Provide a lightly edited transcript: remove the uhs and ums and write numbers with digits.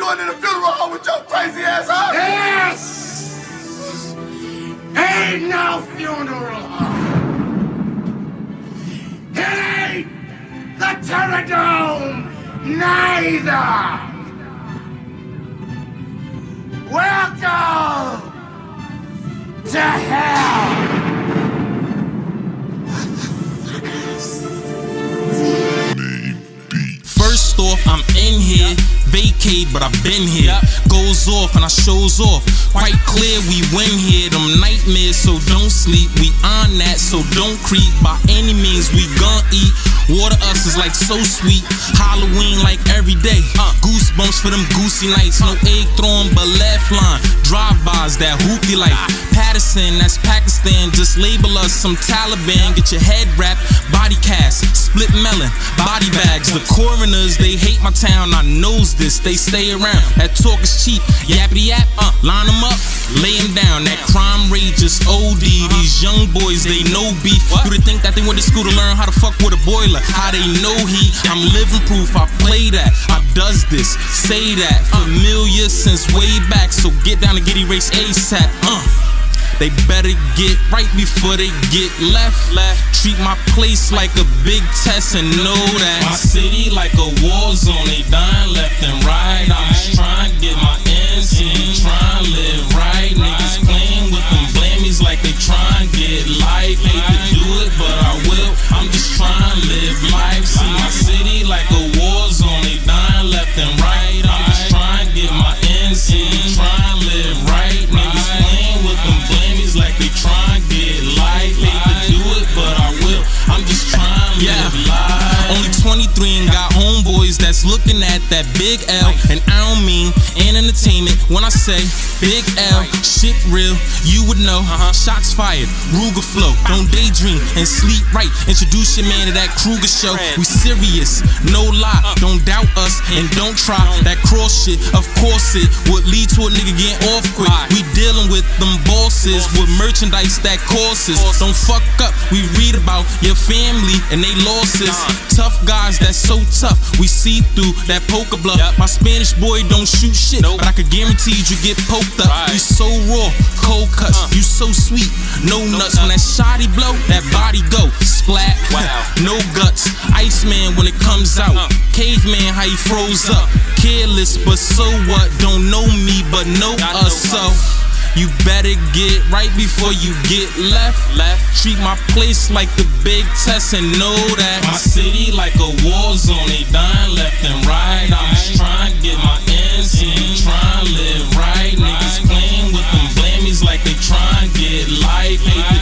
going to the funeral home with your crazy ass, huh? Yes! Ain't no funeral home. It ain't the Terradome neither. Welcome to hell. First off, I'm in here, vacate, but I've been here. Goes off and I shows off. Quite clear we win here. Them nightmares, so don't sleep. We on that, so don't creep. By any means, we gon' eat. Water us is like so sweet. Halloween like every day. Goosebumps for them goosey nights. No egg throwing, but left line. Drive-bys that hoopty like Patterson, that's Pakistan. Just label us some Taliban. Get your head wrapped, body cast, split melon, body bags. The coroners, they hate my town. I knows this, they stay around. That talk is cheap, yappity yap. Line them up, lay them down. That crime rate just OD. These young boys, they know beef. Do they think that they went to school to learn how to fuck with a boiler? How they know heat? I'm living proof, I play that. I does this, say that. Familiar since way back, so get down and get erased ASAP. They better get right before they get left. Treat my place like a big test and know that my city like a war zone. They dying left and right. I'm just trying to get my ends in, trying to live right. Niggas playing with them blammies like they trying to get life. Hate to do it, but I will. I'm just trying to live life. See my city like a war zone. They dying left and right. I'm just trying to get my ends in, trying to live right. Niggas playing with them blammies like they trying to get life. Hate to do it, but I will. I'm just trying to live life. Only 23 and got homeboys that's looking at that big L. And I don't mean in entertainment when I say big L. Shit real, you would know. Shots fired, Ruger flow. Don't daydream and sleep right. Introduce your man to that Kruger show. We serious, no lie. Don't doubt us and don't try that cross shit. Of course it would lead to a nigga getting off quick. We dealing with them bosses with merchandise that courses. Don't fuck up, we read about your family and they losses. Tough guys that's so tough, we see through that poker bluff. My Spanish boy don't shoot shit, but I could guarantee you get poked up. You so raw, cold cuts, you so sweet, no nuts. When that shotty blow, that body go splat. No guts, Iceman when it comes out. Caveman how he froze up. Careless, but so what? Don't know me, but know us. So you better get right before you get left. Treat my place like the big test and know that my city like a war zone. They dying left and right. I'm just trying to get my ends in, trying to live right. Niggas playing with them blammies like they trying to get life. Hate